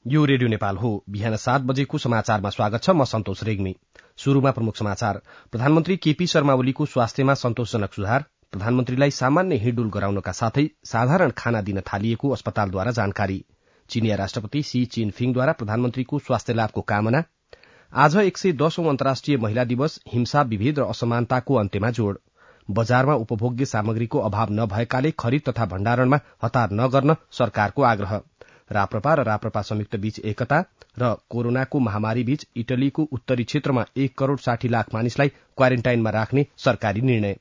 यो रेडियो नेपाल हो। बिहान 7 बजेको समाचारमा स्वागत छ। म सन्तोष रेग्मी। शुरूमा प्रमुख समाचार। प्रधानमन्त्री केपी शर्मा ओलीको स्वास्थ्यमा सन्तोषजनक सुधार। प्रधानमन्त्रीलाई सामान्य हिँडडुल गराउनका साथै साधारण खाना दिन थालिएको अस्पतालद्वारा जानकारी। चीनिया राष्ट्रपति सी चिनफिङद्वारा प्रधानमन्त्रीको स्वास्थ्य लाभको कामना। आज 110औं अन्तर्राष्ट्रिय महिला दिवस। हिंसा, विभेद र असमानताको अन्त्यमा जोड़। बजारमा उपभोग्य सामग्रीको अभाव नभएकाले खरिद तथा भण्डारणमा हतार नगर्न सरकारको आग्रह। राप्रपा र राप्रपा संयुक्त बीच एकता र कोरोनाको महामारी बीच इटलीको उत्तरी क्षेत्रमा 1 करोड़ 60 लाख मानिसलाई क्वारेन्टाइनमा राख्ने सरकारी निर्णय।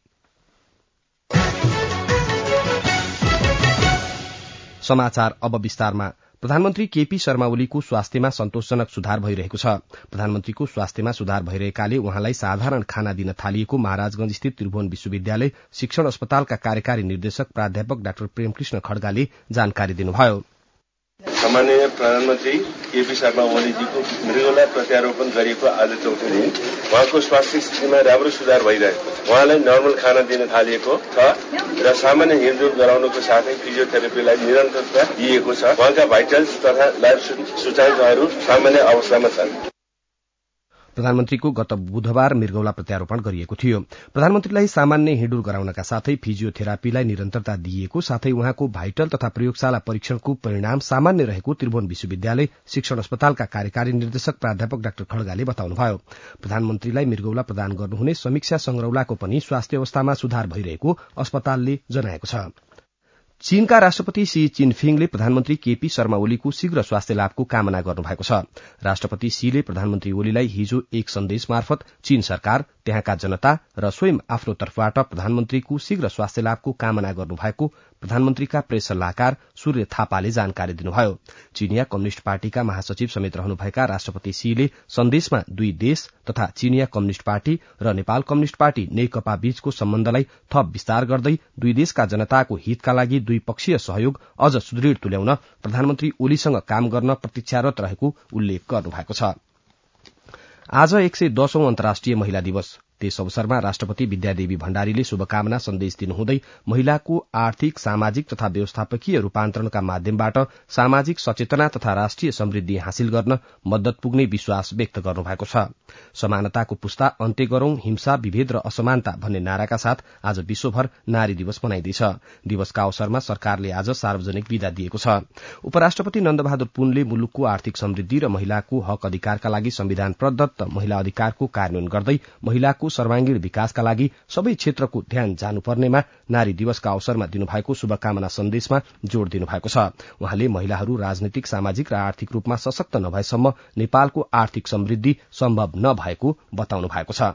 समाचार अब विस्तारमा। प्रधानमन्त्री केपी शर्मा ओलीको स्वास्थ्यमा सन्तोषजनक सुधार भइरहेको छ। प्रधानमन्त्रीको स्वास्थ्यमा सुधार भइरहेकाले उहाँलाई साधारण खाना दिन थालिएको महाराजगंज स्थित त्रिभुवन विश्वविद्यालय शिक्षण अस्पतालका कार्यकारी निर्देशक प्राध्यापक डाक्टर प्रेमकृष्ण खड्गाले जानकारी दिनुभयो। सम्माननीय प्रधानमन्त्री केपी शर्मा ओलीजीको मृगौला प्रत्यारोपण गरिएको आज चौथो दिन उहाँको स्वास्थ्य स्थितिमा राम्रो सुधार भइरहेको छ। उहाँलाई नर्मल खाना दिन थालिएको छ र सामान्य हिँडडुल गराउनुको साथै फिजियोथेरापीलाई निरन्तरता दिएको छ। उहाँका भाइटल्स तथा लाइफ सूचाङ्कहरू सामान्य अवस्थामा छन्। प्रधानमन्त्रीको गत बुधबार मृगौला प्रत्यारोपण गरिएको थियो। प्रधानमन्त्रीलाई सामान्य हिँडडुल गराउनका साथै फिजियोथेरापीलाई निरन्तरता दिइएको साथै उहाँको भाइटल तथा प्रयोगशाला परीक्षणको परिणाम सामान्य रहेको त्रिभुवन विश्वविद्यालय शिक्षण अस्पतालका कार्यकारी निर्देशक प्राध्यापक डाक्टर खड्गाले बताउनुभयो। प्रधानमन्त्रीलाई मृगौला प्रदान गर्नुहुने समीक्षा संग्रौलाको पनि स्वास्थ्य अवस्थामा सुधार भइरहेको अस्पतालले जनाएको छ। चीनका राष्ट्रपति सी चिनफिङले प्रधानमन्त्री केपी शर्मा ओलीको शीघ्र स्वास्थ्य लाभको कामना गर्नुभएको छ। राष्ट्रपति सीले प्रधानमन्त्री ओलीलाई हिजो एक सन्देश मार्फत चीन सरकार, त्यहाँका जनता र स्वयं आफ्नो तर्फबाट प्रधानमन्त्रीको शीघ्र स्वास्थ्य लाभको कामना गर्नुभएको प्रधानमन्त्रीका प्रेस सल्लाहकार सूर्य थापाले जानकारी दिनुभयो। चीनिया कम्युनिष्ट पार्टीका महासचिव समेत रहनुभएका राष्ट्रपति सीले सन्देशमा दुई देश तथा चीनिया कम्युनिष्ट पार्टी र नेपाल कम्युनिष्ट पार्टी नेकपा बीचको सम्बन्धलाई थप विस्तार गर्दै दुई देशका जनताको हितका लागि द्विपक्षीय सहयोग अझ सुदृढ़ तुल्याउन प्रधानमन्त्री ओलीसँग काम गर्न प्रतीक्षारत रहेको उल्लेख गर्नुभएको छ। आज 110औं अन्तर्राष्ट्रिय महिला दिवस। त्यस अवसरमा राष्ट्रपति विद्यादेवी भण्डारीले शुभकामना सन्देश दिनुहुँदै महिलाको आर्थिक, सामाजिक तथा व्यवस्थापकीय रूपान्तरणका माध्यमबाट सामाजिक सचेतना तथा राष्ट्रिय समृद्धि हासिल गर्न मद्दत पुग्ने विश्वास व्यक्त गर्नुभएको छ। समानताको पुस्ता अन्त्य गरौं, हिंसा, विभेद र असमानता भन्ने नाराका साथ आज विश्वभर नारी दिवस मनाइँदैछ। दिवसका अवसरमा सरकारले आज सार्वजनिक विदा दिएको छ। उपराष्ट्रपति नन्दबहादुर पुनले मुलुकको आर्थिक समृद्धि र महिलाको हक अधिकारका लागि संविधान प्रदत्त महिला अधिकारको कार्यान्वयन गर्दै महिलाको सर्वांगीण विकासका लागि सबै क्षेत्रको ध्यान जानुपर्नेमा नारी दिवसका अवसरमा दिनुभएको शुभकामना सन्देशमा जोड़ दिनुभएको छ। उहाँले महिलाहरू राजनैतिक, सामाजिक र आर्थिक रूपमा सशक्त नभएसम्म नेपालको आर्थिक समृद्धि सम्भव नभएको बताउनु भएको छ।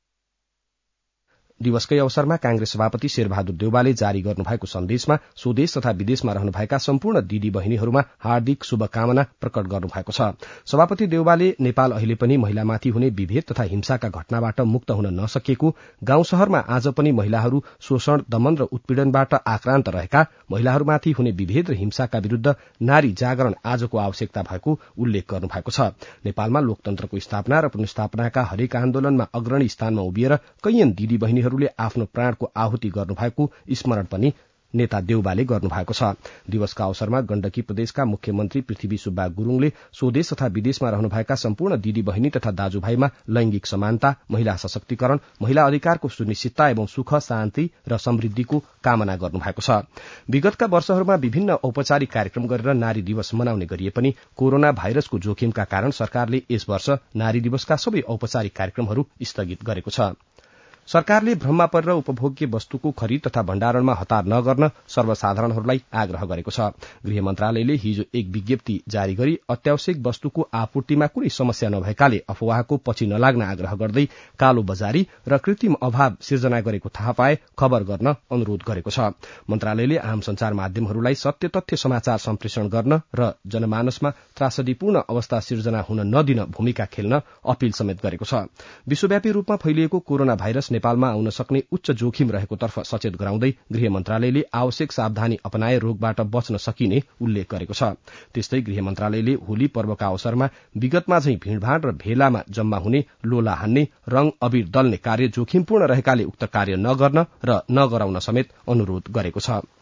दिवसकै अवसरमा कांग्रेस सभापति शेरबहादुर देउवाले जारी गर्नुभएको सन्देशमा स्वदेश तथा विदेशमा रहनुभएका सम्पूर्ण दिदी बहिनीहरूमा हार्दिक शुभकामना प्रकट गर्नुभएको छ। सभापति देउवाले नेपाल अहिले पनि महिलामाथि हुने विभेद तथा हिंसाका घटनाबाट मुक्त हुन नसकेको, गाउँ शहरमा आज पनि महिलाहरू शोषण, दमन र उत्पीड़नबाट आक्रान्त रहेका, महिलाहरूमाथि हुने विभेद र हिंसाका विरूद्ध नारी जागरण आजको आवश्यकता भएको उल्लेख गर्नुभएको छ। नेपालमा लोकतन्त्रको स्थापना र पुनर्स्थापनाका हरेक आन्दोलनमा अग्रणी स्थानमा उभिएर कैयन दिदी बहिनी हरूले आफ्नो प्राणको आहुति गर्नुभएको स्मरण पनि नेता देउवाले गर्नुभएको छ। दिवसका अवसरमा गण्डकी प्रदेशका मुख्यमन्त्री पृथ्वी सुब्बा गुरूङले स्वदेश तथा विदेशमा रहनुभएका सम्पूर्ण दिदी बहिनी तथा दाजुभाइमा लैंगिक समानता, महिला सशक्तिकरण, महिला अधिकारको सुनिश्चितता एवं सुख, शान्ति र समृद्धिको कामना गर्नुभएको छ। विगतका वर्षहरूमा विभिन्न औपचारिक कार्यक्रम गरेर नारी दिवस मनाउने गरिए पनि कोरोना भाइरसको जोखिमका कारण सरकारले यस वर्ष नारी दिवसका सबै औपचारिक कार्यक्रमहरू स्थगित गरेको छ। सरकारले भ्रममा परेर उपभोग्य वस्तुको खरिद तथा भण्डारणमा हतार नगर्न सर्वसाधारणहरूलाई आग्रह गरेको छ। गृह मन्त्रालयले हिजो एक विज्ञप्ति जारी गरी अत्यावश्यक वस्तुको आपूर्तिमा कुनै समस्या नभएकाले अफवाहको पछि नलाग्न आग्रह गर्दै कालो बजारी र कृत्रिम अभाव सिर्जना गरेको थाहा पाए खबर गर्न अनुरोध गरेको छ। मन्त्रालयले आम संचार माध्यमहरूलाई सत्य तथ्य समाचार सम्प्रेषण गर्न र जनमानसमा त्रासदीपूर्ण अवस्था सिर्जना हुन नदिन भूमिका खेल्न अपील समेत गरेको छ। विश्वव्यापी रूपमा फैलिएको कोरोना भाइरस नेपालमा आउन सक्ने उच्च जोखिम रहेको तर्फ सचेत गराउँदै गृह मन्त्रालयले आवश्यक सावधानी अपनाए रोगबाट बच्न सकिने उल्लेख गरेको छ। त्यस्तै गृह मन्त्रालयले होली पर्वका अवसरमा विगतमा झैं भीड़भाड़ र भेलामा जम्मा हुने, लोला हान्ने, रंग अबीर दल्ने कार्य जोखिमपूर्ण रहेकाले उक्त कार्य नगर्न र नगराउन समेत अनुरोध गरेको छ।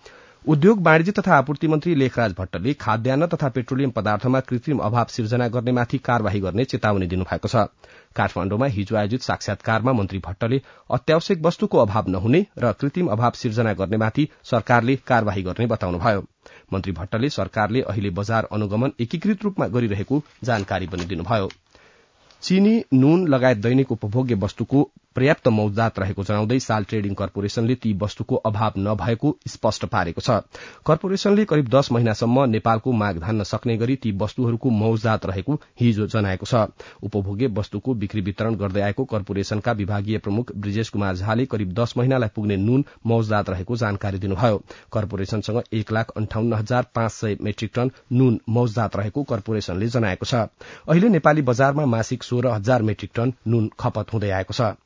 उद्योग वाणिज्य तथा आपूर्ति मन्त्री लेखराज भट्टले खाद्यान्न तथा पेट्रोलियम पदार्थमा कृत्रिम अभाव सिर्जना गर्नेमाथि कार्यवाही गर्ने चेतावनी दिनुभएको छ। काठमाण्डुमा हिजो आयोजित साक्षात्कारमा मन्त्री भट्टले अत्यावश्यक वस्तुको अभाव नहुने र कृत्रिम अभाव सिर्जना गर्नेमाथि सरकारले कार्यवाही गर्ने बताउनुभयो। मन्त्री भट्टले सरकारले अहिले बजार अनुगमन एकीकृत रूपमा गरिरहेको जानकारी पनि दिनुभयो। चीनी, नुन लगायत दैनिक उपभोग्य वस्तुको पर्याप्त मौजदात रहेको जनाउँदै साल ट्रेडिङ कर्पोरेशनले ती वस्तुको अभाव नभएको स्पष्ट पारेको छ। कर्पोरेशनले करिब 10 महिनासम्म नेपालको माग धान्न सक्ने गरी ती वस्तुहरूको मौजदात रहेको हिजो जनाएको छ। उपभोग्य वस्तुको बिक्री वितरण गर्दै आएको कर्पोरेशनका विभागीय प्रमुख ब्रिजेश कुमार झाले करिब 10 महिनालाई पुग्ने नुन मौजदात रहेको जानकारी दिनुभयो। कर्पोरेशनसँग 1,58,500 मेट्रिक टन नुन मौजदात रहेको कर्पोरेशनले जनाएको छ। अहिले नेपाली बजारमा मासिक 16,000 मेट्रिक टन नुन खपत हुँदै आएको छ।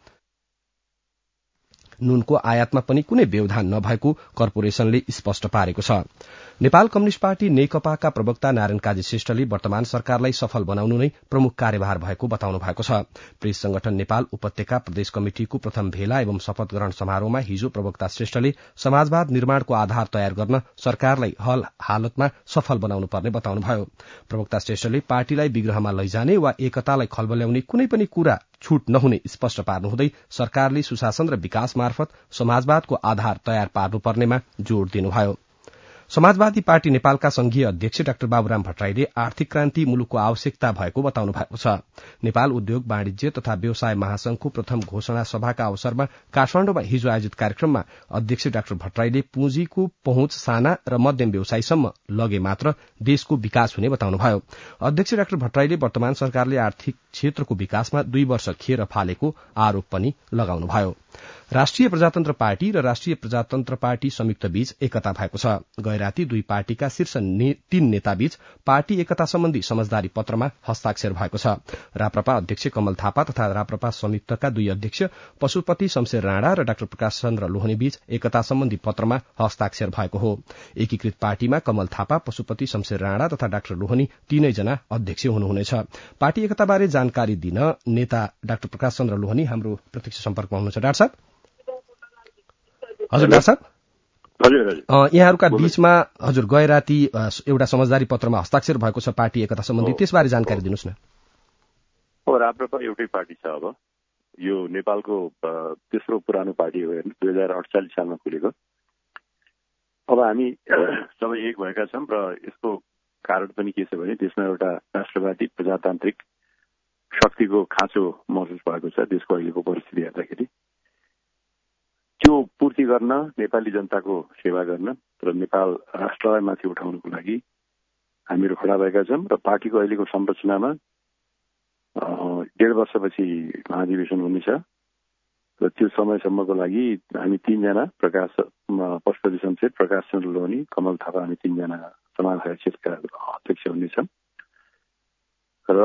नुनको आयातमा पनि कुनै व्यवधान नभएको कर्पोरेशनले स्पष्ट पारेको छ। नेपाल कम्युनिष्ट पार्टी नेकपाका प्रवक्ता नारायण काजी श्रेष्ठले वर्तमान सरकारलाई सफल बनाउनु नै प्रमुख कार्यभार भएको बताउनु भएको छ। प्रेस संगठन नेपाल उपत्यका प्रदेश कमिटिको प्रथम भेला एवं शपथ ग्रहण समारोहमा हिजो प्रवक्ता श्रेष्ठले समाजवाद निर्माणको आधार तयार गर्न सरकारलाई हल हालतमा सफल बनाउनु पर्ने बताउनुभयो। प्रवक्ता श्रेष्ठले पार्टीलाई विग्रहमा लैजाने वा एकतालाई खलबल्याउने कुनै पनि कुरा छूट नहुने स्पष्ट पार्नुहुँदै सरकारले सुशासन र विकास मार्फत समाजवादको आधार तयार पार्नुपर्नेमा जोड़ दिनुभयो। समाजवादी पार्टी नेपालका संघीय अध्यक्ष डाक्टर बाबुराम भट्टराईले आर्थिक क्रान्ति मुलुकको आवश्यकता भएको बताउनु भएको छ। नेपाल उद्योग वाणिज्य तथा व्यवसाय महासंघको प्रथम घोषणा सभाका अवसरमा काठमाण्डुमा हिजो आयोजित कार्यक्रममा अध्यक्ष डाक्टर भट्टराईले पुँजीको पहुँच साना र मध्यम व्यवसायसम्म लगे मात्र देशको विकास हुने बताउनुभयो। अध्यक्ष डाक्टर भट्टराईले वर्तमान सरकारले आर्थिक क्षेत्रको विकासमा 2 वर्ष खेर फालेको आरोप पनि लगाउनुभयो। राष्ट्रिय प्रजातन्त्र पार्टी र राष्ट्रिय प्रजातन्त्र पार्टी संयुक्त बीच एकता भएको छ। गैराती दुई पार्टीका शीर्ष 3 नेताबीच पार्टी एकता सम्बन्धी समझदारी पत्रमा हस्ताक्षर भएको छ। राप्रपा अध्यक्ष कमल थापा तथा राप्रपा संयुक्तका 2 अध्यक्ष पशुपति शमशेर राणा र डाक्टर प्रकाश चन्द्र लोहनी बीच एकता सम्बन्धी पत्रमा हस्ताक्षर भएको हो। एकीकृत पार्टीमा कमल थापा, पशुपति शमशेर राणा तथा डाक्टर लोहनी 3 जना अध्यक्ष हुनुहुनेछ। पार्टी एकताबारे जानकारी दिन नेता डाक्टर प्रकाश चन्द्र लोहनी हाम्रो प्रत्यक्ष सम्पर्कमा हुनुहुन्छ। डाक्टर साहब, हजुर डाक्टर साहब, हजुर यहाँहरूका बीचमा हजुर गए राति एउटा समझदारी पत्रमा हस्ताक्षर भएको छ पार्टी एकता सम्बन्धी, त्यसबारे जानकारी दिनुहोस् न। राप्रपा एउटै पार्टी छ। अब यो नेपालको तेस्रो पुरानो पार्टी हो, 2048 सालमा खुलेको। अब हामी सबै एक भएका छौँ र यसको कारण पनि के छ भने देशमा एउटा राष्ट्रवादी प्रजातान्त्रिक शक्तिको खाँचो महसुस भएको छ। देशको अहिलेको परिस्थिति हेर्दाखेरि त्यो पूर्ति गर्न, नेपाली जनताको सेवा गर्न र नेपाल राष्ट्रलाई माथि उठाउनको लागि हामीहरू खडा भएका छौँ र पार्टीको अहिलेको संरचनामा 1.5 वर्षपछि महाधिवेशन हुनेछ र त्यो समयसम्मको लागि हामी 3 जना पशुपति शमशेर, प्रकाश चन्द्र लोहनी, कमल थापा, हामी 3 जना समाजवादी क्षेत्रका अध्यक्ष हुनेछौँ र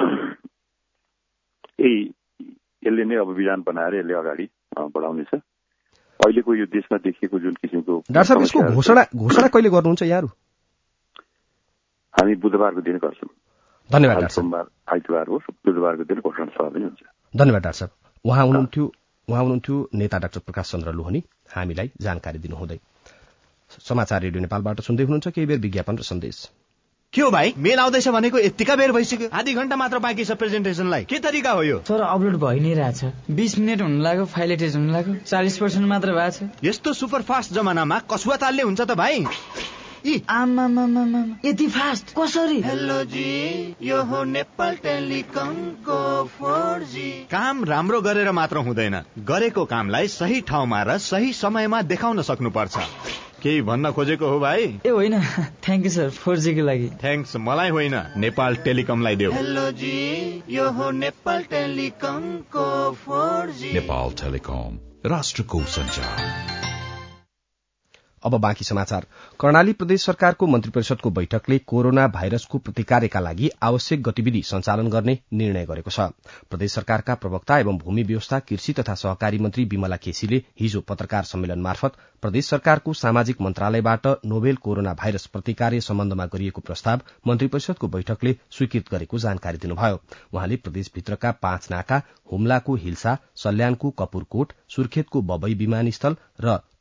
यसले नै अब विधान बनाएर यसले अगाडि बढाउनेछ। अहिलेको यो देशमा देखिएको जुन किसिमको डाक्टर साहब, यसको घोषणा कहिले गर्नुहुन्छ यहाँहरू? हामी बुधबारको दिन गर्छौँ। धन्यवाद डाक्टर साहब। सोमबार आइतबार हो, बुधबारको दिन घोषणा सभा पनि हुन्छ। धन्यवाद डाक्टर साहब। उहाँ हुनुहुन्थ्यो नेता डाक्टर प्रकाश चन्द्र लोहनी, हामीलाई जानकारी दिनुहुँदै। समाचार रेडियो नेपालबाट सुन्दै हुनुहुन्छ। केही बेर विज्ञापन र सन्देश। के हो भाइ, मेल आउँदैछ भनेको यतिका बेर भइसक्यो? आधी घण्टा मात्र बाँकी छ प्रेजेन्टेसनलाई। के तरिका हो यो? सर, अपलोड भइ नै रहेछ। 20 मिनेट हुन लाग्यो, फाइल एटेच हुन लाग्यो, 40% मात्र भएको छ। यस्तो सुपर फास्ट जमानामा कसुवा तालले हुन्छ त भाइ? आमामामामा, यति फास्ट कसरी? हेलो जी, यो हो नेपाल टेलिकमको 4G। काम राम्रो गरेर मात्र हुँदैन, गरेको कामलाई सही ठाउँमा र सही समयमा देखाउन सक्नुपर्छ। केही भन्न खोजेको हो भाइ? ए होइन, थ्याङ्क यू सर, 4G को लागि। थ्याङ्क्स मलाई होइन, नेपाल टेलिकमलाई देऊ। हेलो जी, यो हो नेपाल टेलिकमको 4G। नेपाल टेलिकम, राष्ट्रको सञ्चार। अब बाँकी समाचार। कर्णाली प्रदेश सरकारको मन्त्री परिषदको बैठकले कोरोना भाइरसको प्रतिकारका लागि आवश्यक गतिविधि सञ्चालन गर्ने निर्णय गरेको छ। प्रदेश सरकारका प्रवक्ता एवं भूमि व्यवस्था, कृषि तथा सहकारी मन्त्री विमला केसीले हिजो पत्रकार सम्मेलन मार्फत प्रदेश सरकारको सामाजिक मन्त्रालयबाट नोभेल कोरोना भाइरस प्रतिकार्य सम्बन्धमा गरिएको प्रस्ताव मन्त्री परिषदको बैठकले स्वीकृत गरेको जानकारी दिनुभयो। उहाँले प्रदेशभित्रका 5 नाका, हुम्लाको हिल्सा, सल्यानको कपुरकोट, सुर्खेतको बबई विमानस्थल र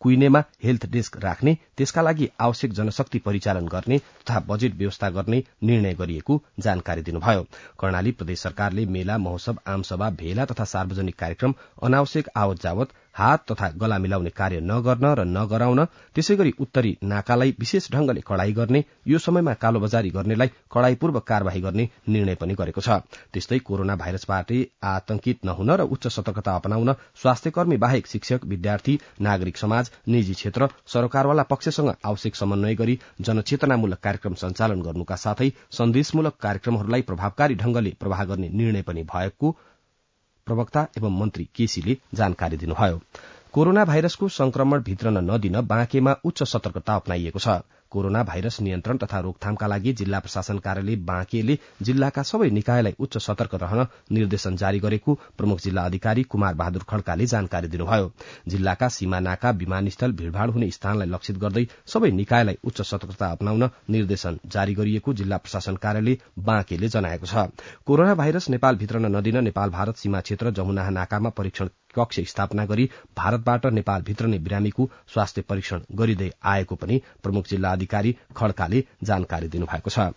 कुइनेमा हेल्थ डेस्क राख्ने, त्यसका लागि आवश्यक जनशक्ति परिचालन गर्ने तथा बजेट व्यवस्था गर्ने निर्णय गरिएको जानकारी दिनुभयो। कर्णाली प्रदेश सरकारले मेला, महोत्सव, आमसभा, भेला तथा सार्वजनिक कार्यक्रम, अनावश्यक आवत जावत, हात तथा गला मिलाउने कार्य नगर्न र नगराउन, त्यसैगरी उत्तरी नाकालाई विशेष ढंगले कड़ाई गर्ने, यो समयमा कालोबजारी गर्नेलाई कड़ाईपूर्वक कार्यवाही गर्ने निर्णय पनि गरेको छ। त्यस्तै कोरोना भाइरसबाट आतंकित नहुन र उच्च सतर्कता अपनाउन स्वास्थ्यकर्मी बाहेक शिक्षक, विद्यार्थी, नागरिक समाज, निजी क्षेत्र, सरकारवाला पक्षसँग आवश्यक समन्वय गरी जनचेतनामूलक कार्यक्रम सञ्चालन गर्नुका साथै सन्देशमूलक कार्यक्रमहरूलाई प्रभावकारी ढंगले प्रवाह गर्ने निर्णय पनि भएको प्रवक्ता एवं मन्त्री केसीले जानकारी दिनुभयो। कोरोना भाइरसको संक्रमण भित्रन नदिन बाँकेमा उच्च सतर्कता अपनाइएको छ। कोरोना भाइरस नियन्त्रण तथा रोकथामका लागि जिल्ला प्रशासन कार्यालय बाँकेले जिल्लाका सबै निकायलाई उच्च सतर्क रहन निर्देशन जारी गरेको प्रमुख जिल्ला अधिकारी कुमार बहादुर खड्काले जानकारी दिनुभयो। जिल्लाका सीमा नाका, विमानस्थल, भीड़भाड़ हुने स्थानलाई लक्षित गर्दै सबै निकायलाई उच्च सतर्कता अपनाउन निर्देशन जारी गरिएको जिल्ला प्रशासन कार्यालय बाँकेले जनाएको छ। कोरोना भाइरस नेपाल भित्रन नदिन नेपाल भारत सीमा क्षेत्र जमुनाहा नाकामा परीक्षण कक्ष स्थापना गरी भारतबाट नेपाल भित्र नै बिरामीको स्वास्थ्य परीक्षण गरिँदै आएको पनि प्रमुख जिल्ला अधिकारी खड्काले जानकारी दिनुभएको छ।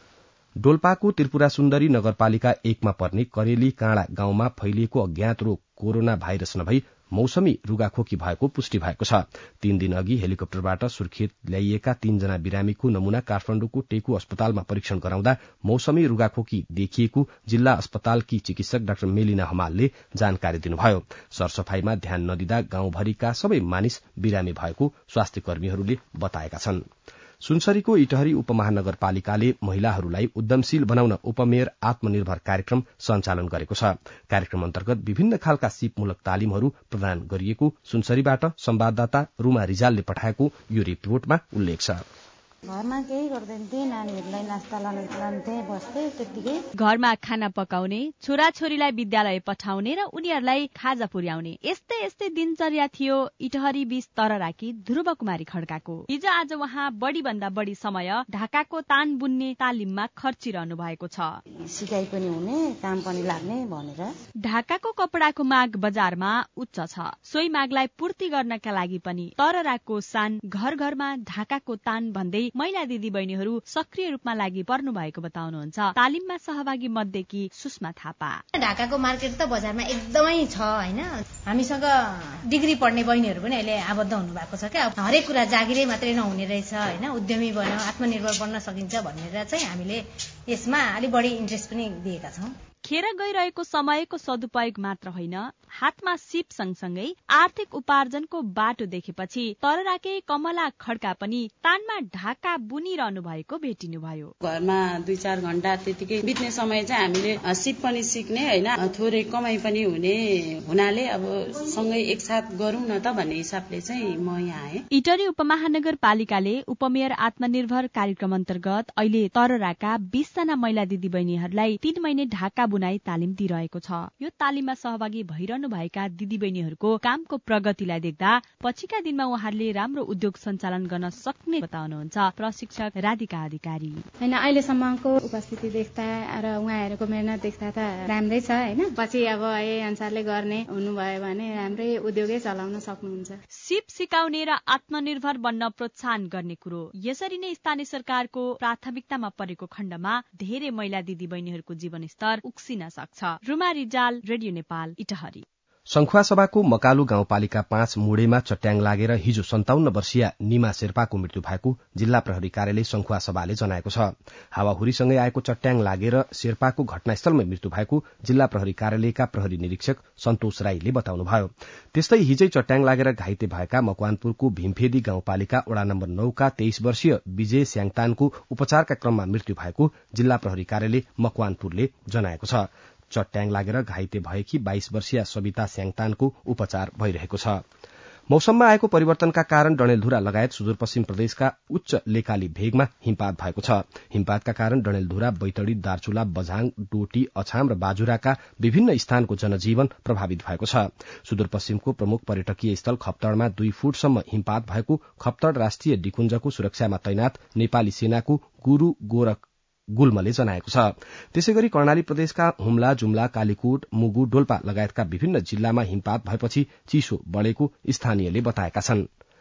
डोल्पाको त्रिपुरा सुन्दरी नगरपालिका 1 मा पर्ने करेली काँडा गाउँमा फैलिएको अज्ञात रोग कोरोना भाइरस नभई मौसमी रुगाखोकी भएको पुष्टि भएको छ। 3 दिन अघि हेलिकप्टरबाट सुर्खेत ल्याइएका 3 जना बिरामीको नमूना काठमाडौँको टेकु अस्पतालमा परीक्षण गराउँदा मौसमी रुगाखोकी देखिएको जिल्ला अस्पतालकी चिकित्सक डाक्टर मेलिना हमालले जानकारी दिनुभयो। सरसफाईमा ध्यान नदिँदा गाउँभरिका सबै मानिस बिरामी भएको स्वास्थ्य कर्मीहरूले बताएका छन्। सुनसरीको इटहरी उपमहानगरपालिकाले महिलाहरूलाई उद्यमशील बनाउन उपमेयर आत्मनिर्भर कार्यक्रम सञ्चालन गरेको छ। कार्यक्रम अन्तर्गत विभिन्न खालका सिपमूलक तालिमहरू प्रदान गरिएको सुनसरीबाट संवाददाता रुमा रिजालले पठाएको यो रिपोर्टमा उल्लेख छ। घरमा केही गर्दैनथे, नानीहरूलाई नास्ता लान्थे, बस्थे त्यतिकै। घरमा खाना पकाउने, छोराछोरीलाई विद्यालय पठाउने र उनीहरूलाई खाजा पुर्याउने यस्तै यस्तै दिनचर्या थियो इटहरी 20 तरराकी ध्रुव कुमारी खड्काको। हिजो आज उहाँ बढी भन्दा बढी समय ढाकाको तान बुन्ने तालिममा खर्चिरहनु भएको छ। सिकाइ पनि हुने, काम पनि लाग्ने भनेर। ढाकाको कपडाको माग बजारमा उच्च छ। सोही मागलाई पूर्ति गर्नका लागि पनि तरराको सान घर घरमा ढाकाको तान भन्दै महिला दिदी बहिनीहरू सक्रिय रूपमा लागि पर्नु भएको बताउनुहुन्छ तालिममा सहभागी मध्येकी सुषमा थापा। ढाकाको मार्केट त बजारमा एकदमै छ हैन। हामीसँग डिग्री पढ्ने बहिनीहरू पनि अहिले आबद्ध हुनु भएको छ क्या। हरेक कुरा जागिरै मात्रै नहुने रहेछ हैन, उद्यमी बन्न, आत्मनिर्भर बन्न सकिन्छ भनेर चाहिँ हामीले यसमा अलि बढी इन्ट्रेस्ट पनि दिएका छौं। खेर गइरहेको समयको सदुपयोग मात्र होइन, हातमा सिप सँगसँगै आर्थिक उपार्जनको बाटो देखेपछि तरराके कमला खड्का पनि तानमा ढाका बुनिरहनु भएको भेटिनुभयो। घरमा 2-4 घण्टा त्यतिकै बित्ने समय चाहिँ हामीले सिप पनि सिक्ने हैन, थोरै कमाई पनि हुने हुनाले अब सँगै एकसाथ गरौँ न त भन्ने हिसाबले चाहिँ म यहाँ आएँ। इटहरी उपमहानगरपालिकाले उपमेयर आत्मनिर्भर कार्यक्रम अन्तर्गत अहिले तरराका 20 जना महिला दिदीबहिनीहरूलाई 3 महिने ढाका बुनाई तालिम दिइरहेको छ। यो तालिममा सहभागी भइरहनु भएका दिदीबहिनीहरूको कामको प्रगतिलाई देख्दा पछिका दिनमा उहाँहरूले राम्रो उद्योग सञ्चालन गर्न सक्ने बताउनुहुन्छ प्रशिक्षक राधिका अधिकारी। हैन, अहिलेसम्मको उपस्थिति देख्दा र उहाँहरूको मेहनत देख्दा त राम्रै छ हैन। पछि अब यही अनुसारले गर्ने हुनुभयो भने राम्रै उद्योगै चलाउन सक्नुहुन्छ। सिप सिकाउने र आत्मनिर्भर बन्न प्रोत्साहन गर्ने कुरो यसरी नै स्थानीय सरकारको प्राथमिकतामा परेको खण्डमा धेरै महिला दिदीबहिनीहरूको जीवनस्तर उक्सिन सक्छ। रुमा रिजाल, रेडियो नेपाल, इटहरी। संखुवासभाको मकालु गाउँपालिका 5 मुडेमा चट्याङ लागेर हिजो 57 वर्षीय निमा शेर्पाको मृत्यु भएको जिल्ला प्रहरी कार्यालय संखुवासभाले जनाएको छ। हावाहुरीसँगै आएको चट्याङ लागेर शेर्पाको घटनास्थलमै मृत्यु भएको जिल्ला प्रहरी कार्यालयका प्रहरी निरीक्षक सन्तोष राईले बताउनुभयो। त्यस्तै हिजै चट्याङ लागेर घाइते भएका मकवानपुरको भीमफेदी गाउँपालिका वडा नम्बर 9 का 23 वर्षीय विजय स्याङतानको उपचारका क्रममा मृत्यु भएको जिल्ला प्रहरी कार्यालय मकवानपुरले जनाएको छ। चट्याङ लागेर घाइते भएकी 22 वर्षीय सविता स्याङतानको उपचार भइरहेको छ। मौसममा आएको परिवर्तनका कारण डडेलधुरा लगायत सुदूरपश्चिम प्रदेशका उच्च लेकाली भेगमा हिमपात भएको छ। हिमपातका कारण डडेलधुरा, बैतडी, दार्चुला, बझाङ, डोटी, अछाम र बाजुराका विभिन्न स्थानको जनजीवन प्रभावित भएको छ। सुदूरपश्चिमको प्रमुख पर्यटकीय स्थल खप्तडमा 2 फुटसम्म हिमपात भएको खप्तड राष्ट्रिय निकुञ्जको सुरक्षामा तैनात नेपाली सेनाको गुरू गोरख गुल्मले जनाएको छ। त्यसैगरी कर्णाली प्रदेशका हुम्ला, जुम्ला, कालीकोट, मुगु, डोल्पा लगायतका विभिन्न जिल्लामा हिमपात भएपछि चिसो बढ़ेको स्थानीयले बताएका छन्।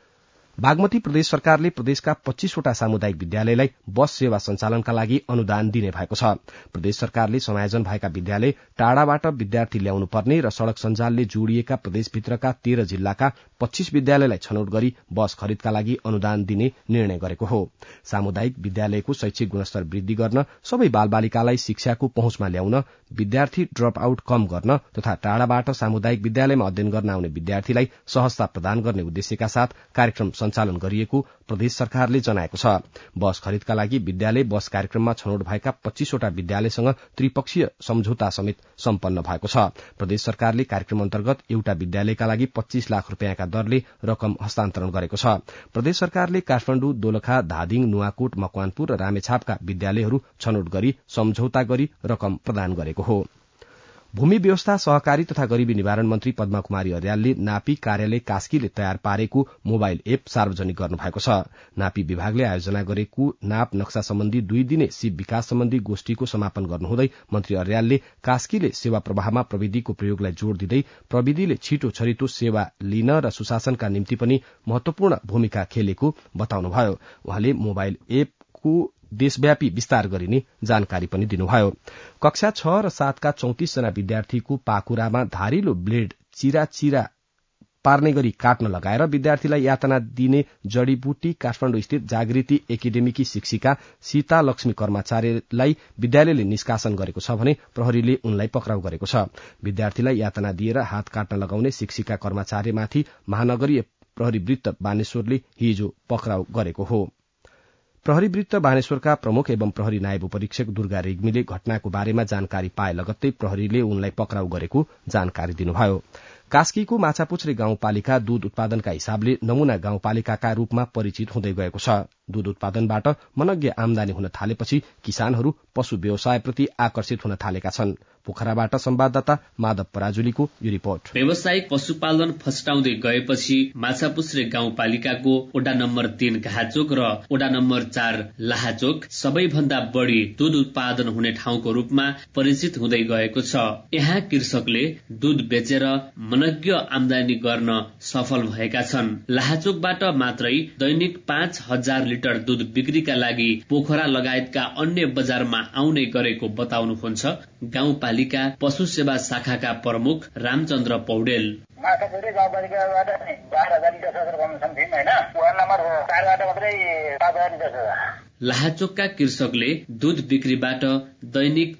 बागमती प्रदेश सरकारले प्रदेशका 25वटा सामुदायिक विद्यालयलाई बस सेवा सञ्चालनका लागि अनुदान दिने भएको छ। प्रदेश सरकारले समायोजन भएका विद्यालय टाढाबाट विद्यार्थी ल्याउनु पर्ने र सड़क सञ्जालले जोडिएका प्रदेशभित्रका 13 जिल्लाका 25 विद्यालयलाई छनौट गरी बस खरिदका लागि अनुदान दिने निर्णय गरेको हो। सामुदायिक विद्यालयको शैक्षिक गुणस्तर वृद्धि गर्न, सबै बालबालिकालाई शिक्षाको पहुँचमा ल्याउन, विद्यार्थी ड्रप आउट कम गर्न तथा टाढाबाट सामुदायिक विद्यालयमा अध्ययन गर्न आउने विद्यार्थीलाई सहजता प्रदान गर्ने उद्देश्यका साथ कार्यक्रम सञ्चालन गरिएको प्रदेश सरकारले जनाएको छ। बस खरिदका लागि विद्यालय बस कार्यक्रममा छनौट भएका 25वटा विद्यालयसँग त्रिपक्षीय सम्झौता समेत सम्पन्न भएको छ। प्रदेश सरकारले कार्यक्रम अन्तर्गत एउटा विद्यालयका लागि 25 लाख रुपियाँका दरले रकम हस्तान्तरण गरेको छ। प्रदेश सरकारले काठमाडौँ, दोलखा, धादिङ, नुवाकोट, मकवानपुर र रामेछापका विद्यालयहरू छनौट गरी सम्झौता गरी रकम प्रदान गरेको हो। भूमि व्यवस्था, सहकारी तथा गरीबी निवारण मन्त्री पद्मा कुमारी अर्यालले नापी कार्यालय कास्कीले तयार पारेको मोबाइल एप सार्वजनिक गर्नुभएको छ। नापी विभागले आयोजना गरेको नाप नक्सा सम्बन्धी 2 दिने सिप विकास सम्बन्धी गोष्ठीको समापन गर्नुहुँदै मन्त्री अर्यालले कास्कीले सेवा प्रवाहमा प्रविधिको प्रयोगलाई जोड़ दिँदै प्रविधिले छिटो छरितो सेवा लिन र सुशासनका निम्ति पनि महत्वपूर्ण भूमिका खेलेको बताउनुभयो। उहाँले मोबाइल एपको देशव्यापी विस्तार गरिने जानकारी पनि दिनुभयो। कक्षा 6 र 7 का 34 जना विद्यार्थीको पाखुरामा धारिलो ब्लेड चिरा पार्ने गरी काट्न लगाएर विद्यार्थीलाई यातना दिने जड़ीबुटी काठमाडौँ स्थित जागृति एकाडेमीकी शिक्षिका सीता लक्ष्मी कर्माचार्यलाई विद्यालयले निष्कासन गरेको छ भने प्रहरीले उनलाई पक्राउ गरेको छ। विद्यार्थीलाई यातना दिएर हात काट्न लगाउने शिक्षिका कर्मचारीमाथि महानगरीय प्रहरी वृत्त बानेश्वरले हिजो पक्राउ गरेको हो। प्रहरी वृत्त बानेश्वरका प्रमुख एवं प्रहरी नायब उपरीक्षक दुर्गा रेग्मीले घटनाको बारेमा जानकारी पाए लगत्तै प्रहरीले उनलाई पक्राउ गरेको जानकारी दिनुभयो। कास्कीको माछापुछ्रे गाउँपालिका दूध उत्पादनका हिसाबले नमूना गाउँपालिकाका रूपमा परिचित हुँदै गएको छ। दूध उत्पादनबाट मनग्य आमदानी हुन थालेपछि किसानहरू पशु व्यवसायप्रति आकर्षित हुन थालेका छन्। पोखराबाट संवाददाता माधव पराजुलीको यो रिपोर्ट। व्यावसायिक पशुपालन फस्टाउँदै गएपछि माछापुछ्रे गाउँपालिकाको वडा नम्बर 3 घाचोक र वडा नम्बर 4 लाहाचोक सबैभन्दा बढ़ी दूध उत्पादन हुने ठाउँको रूपमा परिचित हुँदै गएको छ। यहाँ कृषकले दूध बेचेर मनग्य आमदानी गर्न सफल भएका छन्। लाहाचोकबाट मात्रै दैनिक 5000 लिटर दूध बिक्रीका लागि पोखरा लगायतका अन्य बजारमा आउने गरेको बताउनुहुन्छ गाउँपालिका पशु सेवा शाखाका प्रमुख रामचन्द्र पौडेल। माछापुछ्रे गाउँपालिकाबाट 12,000 लिटर गर्न सक्छौं हैन। वार्ड नम्बर 4बाट मात्रै 5,000 लिटर। लाहाचोकका कृषकले दूध बिक्रीबाट दैनिक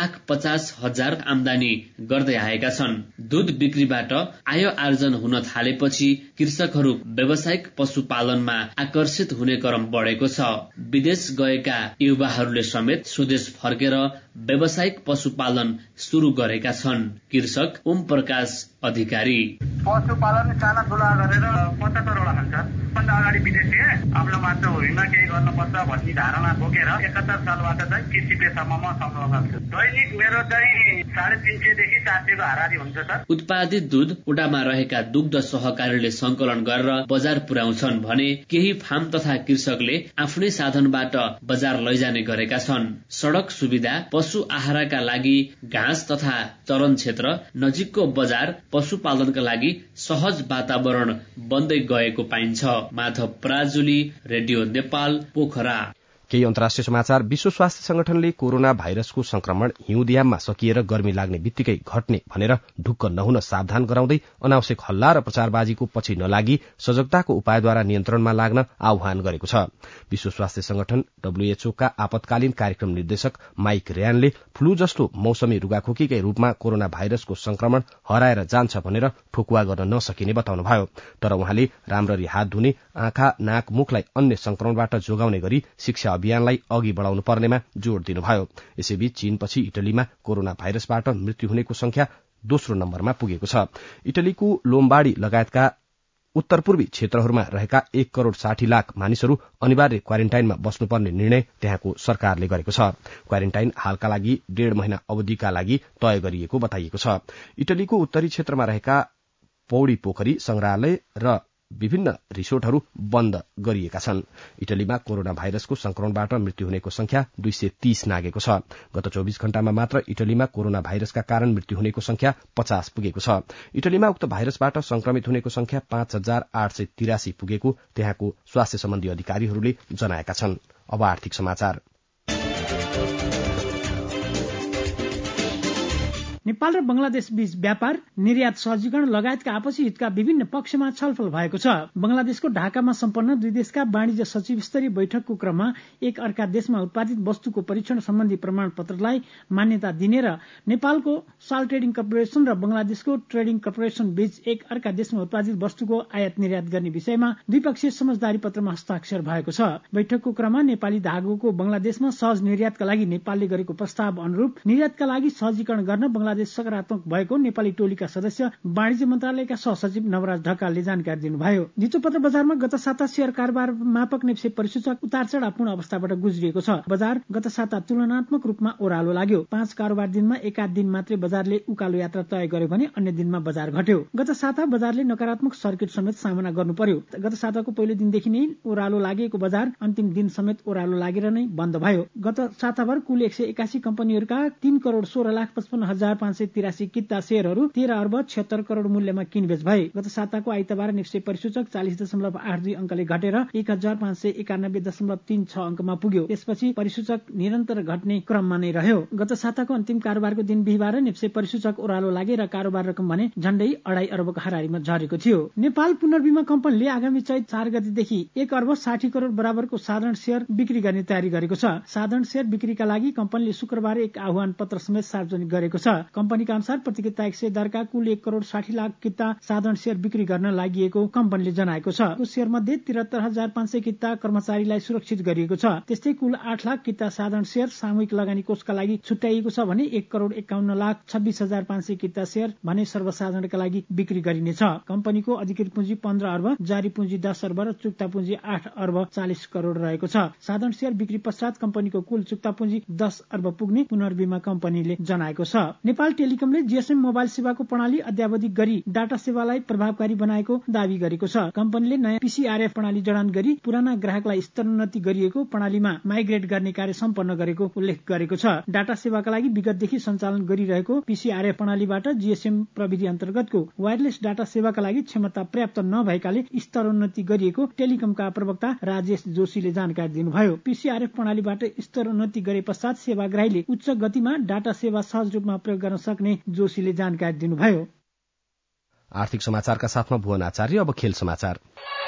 3,50,000 आमदानी गर्दै आएका छन्। दूध बिक्रीबाट आय आर्जन हुन थालेपछि कृषकहरू व्यावसायिक पशुपालनमा आकर्षित हुने क्रम बढेको छ। विदेश गएका युवाहरूले समेत स्वदेश फर्केर व्यावसायिक पशुपालन शुरू गरेका छन्। कृषक ओम प्रकाश अधिकारी पशुपालन साना ठुला गरेर 75 वटा खान्छ। भन्दा अगाडि विदेश थिए, आफ्नो मात्र होइन केही गर्नुपर्छ भन्ने धारणा बोकेर 71 सालबाट चाहिँ कृषि पेसामा म संलग्न छु। दैनिक मेरो चाहिँ 350 देखि 400 को हाराहारी हुन्छ सर। उत्पादित दूध ओडामा रहेका दुग्ध सहकारीले संकलन गरेर बजार पुर्याउँछन् भने केही फार्म तथा कृषकले आफ्नै साधनबाट बजार लैजाने गरेका छन्। सड़क सुविधा, पशु आहारका लागि घाँस तथा चरण क्षेत्र, नजिकको बजार पशुपालनका लागि सहज वातावरण बन्दै गएको पाइन्छ। माधव पराजुली, रेडियो नेपाल, पोखरा। केही अन्तर्राष्ट्रिय समाचार। विश्व स्वास्थ्य संगठनले कोरोना भाइरसको संक्रमण हिउँदयाममा सकिएर गर्मी लाग्ने बित्तिकै घट्ने भनेर ढुक्क नहुन सावधान गराउँदै अनावश्यक हल्ला र प्रचारबाजीको पछि नलागी सजगताको उपायद्वारा नियन्त्रणमा लाग्न आह्वान गरेको छ। विश्व स्वास्थ्य संगठन WHO का आपतकालीन कार्यक्रम निर्देशक माइक रेयानले फ्लू जस्तो मौसमी रुगाखोकीकै रूपमा कोरोना भाइरसको संक्रमण हराएर जान्छ भनेर ठोकुवा गर्न नसकिने बताउनुभयो। तर उहाँले राम्ररी हात धुने, आँखा, नाक, मुखलाई अन्य संक्रमणबाट जोगाउने गरी शिक्षा अभियानलाई अघि बढ़ाउनु पर्नेमा जोड़ दिनुभयो। यसैबीच चीनपछि इटलीमा कोरोना भाइरसबाट मृत्यु हुनेको संख्या दोस्रो नम्बरमा पुगेको छ। इटलीको लोम्बाडी लगायतका उत्तर पूर्वी क्षेत्रहरूमा रहेका 1,60,00,000 मानिसहरू अनिवार्य क्वारेन्टाइनमा बस्नुपर्ने निर्णय त्यहाँको सरकारले गरेको छ। क्वारेन्टाइन हालका लागि 1.5 महिना अवधिका लागि तय गरिएको बताइएको छ। इटलीको उत्तरी क्षेत्रमा रहेका पौडी पोखरी संग्रहालय र विभिन्न रिसोर्टहरू बन्द गरिएका छन्। इटलीमा कोरोना भाइरसको संक्रमणबाट मृत्यु हुनेको संख्या 230 नागेको छ। गत 24 घण्टामा मात्र इटलीमा कोरोना भाइरसका कारण मृत्यु हुनेको संख्या 50 पुगेको छ। इटलीमा उक्त भाइरसबाट संक्रमित हुनेको संख्या 5883 पुगेको त्यहाँको स्वास्थ्य सम्बन्धी अधिकारीहरूले जनाएका छन्। अब आर्थिक समाचार। नेपाल र बंगलादेश बीच व्यापार, निर्यात सहजीकरण लगायतका आपसी हितका विभिन्न पक्षमा छलफल भएको छ। बंगलादेशको ढाकामा सम्पन्न दुई देशका वाणिज्य सचिव स्तरीय बैठकको क्रममा एक अर्का देशमा उत्पादित वस्तुको परीक्षण सम्बन्धी प्रमाण पत्रलाई मान्यता दिने र नेपालको साल ट्रेडिङ कर्पोरेशन र बंगलादेशको ट्रेडिङ कर्पोरेशन बीच एक अर्का देशमा उत्पादित वस्तुको आयात निर्यात गर्ने विषयमा द्विपक्षीय समझदारी पत्रमा हस्ताक्षर भएको छ। बैठकको क्रममा नेपाली धागोको बंगलादेशमा सहज निर्यातका लागि नेपालले गरेको प्रस्ताव अनुरूप निर्यातका लागि सहजीकरण गर्न बंगलादेश सकारात्मक भएको नेपाली टोलीका सदस्य वाणिज्य मन्त्रालयका सहसचिव नवराज ढकालले जानकारी दिनुभयो। जितोपत्र बजारमा गत साता शेयर कारोबार मापक नेप्से परिसूचक उतार चढावपूर्ण अवस्थाबाट गुज्रिएको छ। बजार गत साता तुलनात्मक रूपमा ओह्रालो लाग्यो। 5 कारोबार दिनमा एकाध दिन मात्रै बजारले उकालो यात्रा तय गर्यो भने अन्य दिनमा बजार घट्यो। गत साता बजारले नकारात्मक सर्किट समेत सामना गर्नु पर्यो। गत साताको पहिलो दिनदेखि नै ओह्रालो लागेको बजार अन्तिम दिन समेत ओह्रालो लागेर नै बन्द भयो। गत साताभर कुल 181 कम्पनीहरूका 3,16,55,583 किता शेयरहरू 13 अर्ब 76 करोड़ मूल्यमा किनबेच भए। गत साताको आइतबार नेप्से परिसूचक 40.82 अंकले घटेर 1591.36 अंकमा पुग्यो। त्यसपछि परिसूचक निरन्तर घट्ने क्रममा नै रह्यो। गत साताको अन्तिम कारोबारको दिन बिहीबार नेप्से परिसूचक ओह्रालो लागे र कारोबार रकम भने झण्डै 2.5 अर्बको हाराहारीमा झरेको थियो। नेपाल पुनर्बीमा कम्पनीले आगामी चैत 4 गतेदेखि 1 अर्ब 60 करोड़ बराबरको साधारण शेयर बिक्री गर्ने तयारी गरेको छ। साधारण शेयर बिक्रीका लागि कम्पनीले शुक्रबार एक आह्वान पत्र समेत सार्वजनिक गरेको छ। कम्पनीका अनुसार प्रति किता 100 दरका कुल 1 करोड़ 60 लाख किता साधारण शेयर बिक्री गर्न लागि कम्पनीले जनाएको छ। यो शेयर मध्ये 73,500 किता कर्मचारीलाई सुरक्षित गरिएको छ। त्यस्तै कुल 8 लाख किता साधारण शेयर सामूहिक लगानी कोषका लागि छुट्याइएको छ भने 1 करोड़ 51 लाख 26,500 किता शेयर भने सर्वसाधारणका लागि बिक्री गरिनेछ। कम्पनीको अधिकृत पुँजी 15 अर्ब, जारी पुँजी 10 अर्ब र चुक्ता पुँजी 8 अर्ब 40 करोड़ रहेको छ। साधारण शेयर बिक्री पश्चात कम्पनीको कुल चुक्ता पुँजी 10 अर्ब पुग्ने पुनर्बीमा कम्पनीले जनाएको छ। नेपाल टेलिकमले जीएसएम मोबाइल सेवाको प्रणाली अद्यावधिक गरी डाटा सेवालाई प्रभावकारी बनाएको दावी गरेको छ। कम्पनीले नयाँ पीसीआरएफ प्रणाली जडान गरी पुराना ग्राहकलाई स्तरोन्नति गरिएको प्रणालीमा माइग्रेट गर्ने कार्य सम्पन्न गरेको उल्लेख गरेको छ। डाटा सेवाका लागि विगतदेखि सञ्चालन गरिरहेको पीसीआरएफ प्रणालीबाट जीएसएम प्रविधि अन्तर्गतको वायरलेस डाटा सेवाका लागि क्षमता पर्याप्त नभएकाले स्तरोन्नति गरिएको टेलिकमका प्रवक्ता राजेश जोशीले जानकारी दिनुभयो। पीसीआरएफ प्रणालीबाट स्तरोन्नति गरे पश्चात सेवाग्राहीले उच्च गतिमा डाटा सेवा सहज रूपमा प्रयोग गर्न सक्ने जोशीले जानकारी दिनुभयो। आर्थिक समाचारका साथमा भुवन आचार्य। अब खेल समाचार।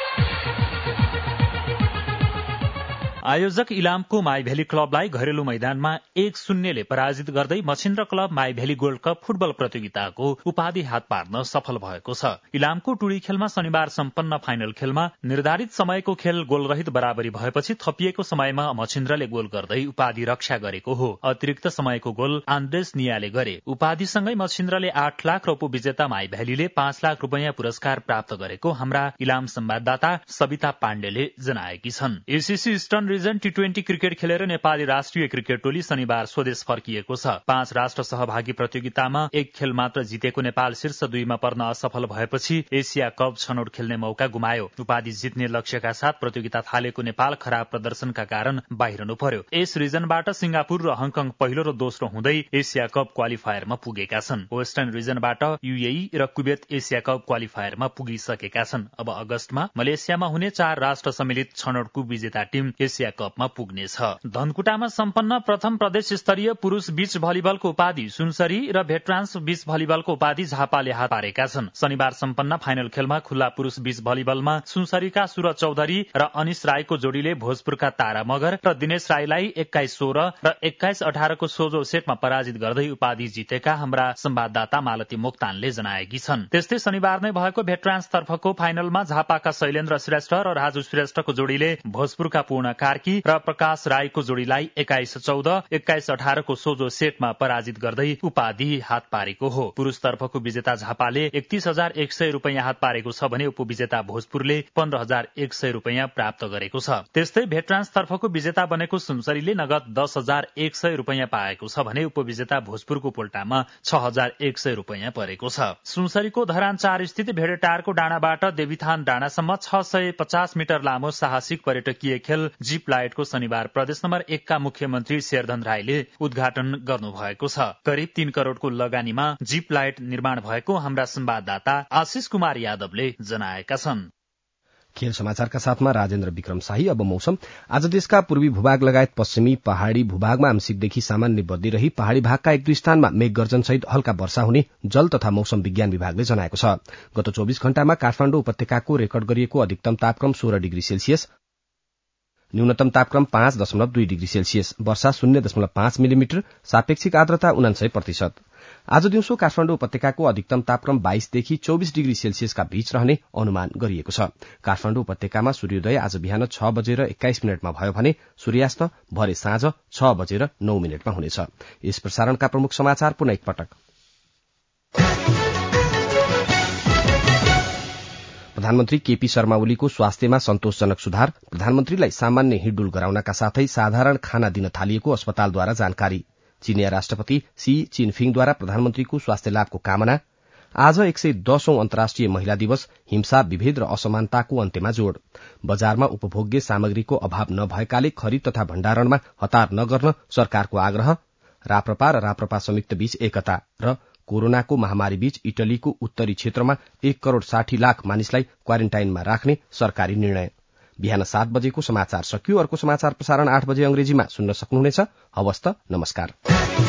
आयोजक इलामको माई भ्याली क्लबलाई घरेलु मैदानमा 1-0 पराजित गर्दै Machhindra club Mai Valley Gold Cup football प्रतियोगिताको उपाधि हात पार्न सफल भएको छ। इलामको टुडी खेलमा शनिबार सम्पन्न फाइनल खेलमा निर्धारित समयको खेल गोलरहित बराबरी भएपछि थपिएको समयमा मछिन्द्रले गोल गर्दै उपाधि रक्षा गरेको हो। अतिरिक्त समयको गोल आन्द्रेस नियाले गरे। उपाधिसँगै मछिन्द्रले 8 लाख र उपविजेता माई भ्यालीले 5 लाख रुपैयाँ पुरस्कार प्राप्त गरेको हाम्रा इलाम संवाददाता सविता पाण्डेले जनाएकी छन्। एसीसी इस्टर्न रिजन टी20 क्रिकेट खेलेर नेपाली राष्ट्रिय क्रिकेट टोली शनिबार स्वदेश फर्किएको छ। 5 राष्ट्र सहभागी प्रतियोगितामा 1 खेल मात्र जितेको नेपाल शीर्ष 2मा पर्न असफल भएपछि एसिया कप छनौट खेल्ने मौका गुमायो। उपाधि जित्ने लक्ष्यका साथ प्रतियोगिता थालेको नेपाल खराब प्रदर्शनका कारण बाहिरनु पर्यो। यस रिजनबाट सिंगापुर र हङकङ पहिलो र दोस्रो हुँदै एसिया कप क्वालिफायरमा पुगेका छन्। वेस्टर्न रिजनबाट यूएई र कुवेत एसिया कप क्वालिफायरमा पुगिसकेका छन्। अब अगस्तमा मलेसियामा हुने 4 राष्ट्र सम्मिलित छनौटको विजेता टिम एसिया कपमा पुग्नेछ। धनकुटामा सम्पन्न प्रथम प्रदेश स्तरीय पुरूष बीच भलिबलको उपाधि सुनसरी र भेटरान्स बीच भलिबलको उपाधि झापाले हात पारेका छन्। शनिबार सम्पन्न फाइनल खेलमा खुल्ला पुरूष बीच भलिबलमा सुनसरीका सूरज चौधरी र अनिश राईको जोडीले भोजपुरका तारा मगर र दिनेश राईलाई 21-16 र 21-18 को सोझो सेटमा पराजित गर्दै उपाधि जितेका हाम्रा संवाददाता मालती मोक्तानले जनाएकी छन्। त्यस्तै शनिबार नै भएको भेटरान्स तर्फको फाइनलमा झापाका शैलेन्द्र श्रेष्ठ र राजु श्रेष्ठको जोडीले भोजपुरका पूर्णका कार्की र प्रकाश राईको जोडीलाई 21-14, 21-18 को सोझो सेटमा पराजित गर्दै उपाधि हात पारेको हो। पुरूषतर्फको विजेता झापाले 31,100 रुपियाँ हात पारेको छ भने उपविजेता भोजपुरले 15,100 रुपियाँ प्राप्त गरेको छ। त्यस्तै भेटरान्स तर्फको विजेता बनेको सुनसरीले नगद 10,100 रुपियाँ पाएको छ भने उपविजेता भोजपुरको पोल्टामा 6,100 रुपियाँ परेको छ। सुनसरीको धरान 4 स्थित भेडेटारको डाँडाबाट देवीथान डाँडासम्म 650 मिटर लामो साहसिक पर्यटकीय खेल जिप लाइटको शनिबार प्रदेश नम्बर 1 का मुख्यमन्त्री शेरधन राईले उद्घाटन गर्नुभएको छ। करिब 3 करोड़को लगानीमा जिप लाइट निर्माण भएको हाम्रा संवाददाता आशिष कुमार यादवले जनाएका छन्। खेल समाचारका साथमा राजेन्द्र विक्रम शाही। अब मौसम। आज देशका पूर्वी भूभाग लगायत पश्चिमी पहाड़ी भूभागमा आंशिकदेखि सामान्य बदली रही पहाड़ी भागका 1-2 स्थानमा मेघगर्जन सहित हल्का वर्षा हुने जल तथा मौसम विज्ञान विभागले जनाएको छ। गत 24 घण्टामा काठमाडौँ उपत्यकाको रेकर्ड गरिएको अधिकतम तापक्रम 16 डिग्री सेल्सियस, न्यूनतम तापक्रम 5.2 डिग्री सेल्सियस, वर्षा 0.5 मिलिमिटर, सापेक्षिक आर्द्रता 99%। आज दिउँसो काठमाडौँ उपत्यकाको अधिकतम तापक्रम 22 देखि 24 डिग्री सेल्सियसका बीच रहने अनुमान गरिएको छ। काठमाडौँ उपत्यकामा सूर्योदय आज बिहान 6:21 भयो भने सूर्यास्त भरे साँझ 6:09 हुनेछ। यस प्रसारणका प्रमुख समाचार पुनः एकपटक। प्रधानमन्त्री केपी शर्मा ओलीको स्वास्थ्यमा सन्तोषजनक सुधार, प्रधानमन्त्रीलाई सामान्य हिँडडुल गराउनका साथै साधारण खाना दिन थालिएको अस्पतालद्वारा जानकारी। चीनिया राष्ट्रपति सी चिनफिङद्वारा प्रधानमन्त्रीको स्वास्थ्य लाभको कामना। आज 110औं अन्तर्राष्ट्रिय महिला दिवस, हिंसा, विभेद र असमानताको अन्त्यमा जोड़। बजारमा उपभोग्य सामग्रीको अभाव नभएकाले खरिद तथा भण्डारणमा हतार नगर्न सरकारको आग्रह। राप्रपा र राप्रपा संयुक्त बीच एकता र कोरोनाको महामारी बीच इटलीको उत्तरी क्षेत्रमा 1,60,00,000 मानिसलाई क्वारेन्टाइनमा राख्ने सरकारी निर्णय। बिहान 7 बजेको समाचार सकियो। अर्को समाचार प्रसारण 8 बजे अंग्रेजीमा सुन्न सक्नुहुनेछ। हवस् त, नमस्कार।